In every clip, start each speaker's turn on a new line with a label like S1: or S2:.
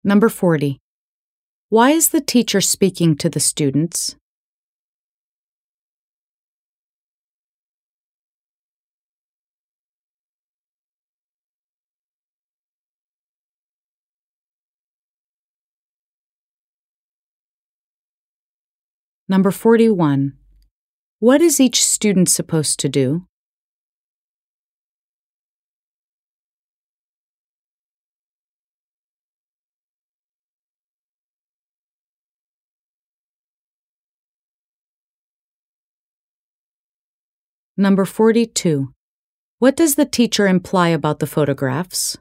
S1: Number 40. Why is the teacher speaking to the students? Number 41. What is each student supposed to do? Number 42. What does the teacher imply about the photographs?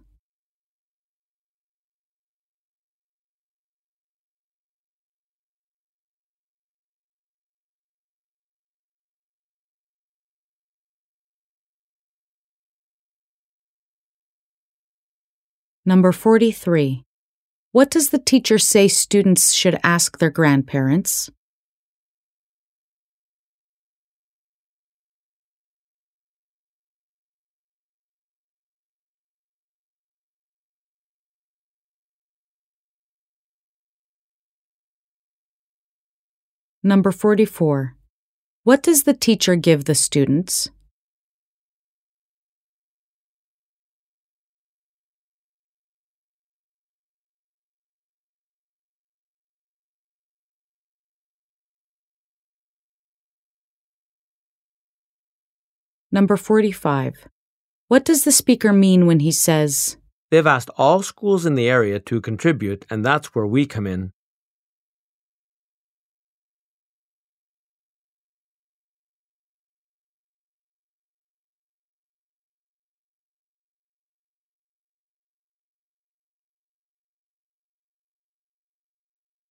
S1: Number 43. What does the teacher say students should ask their grandparents? Number 44. What does the teacher give the students? Number 45. What does the speaker mean when he says,
S2: They've asked all schools in the area to contribute, and that's where we come in.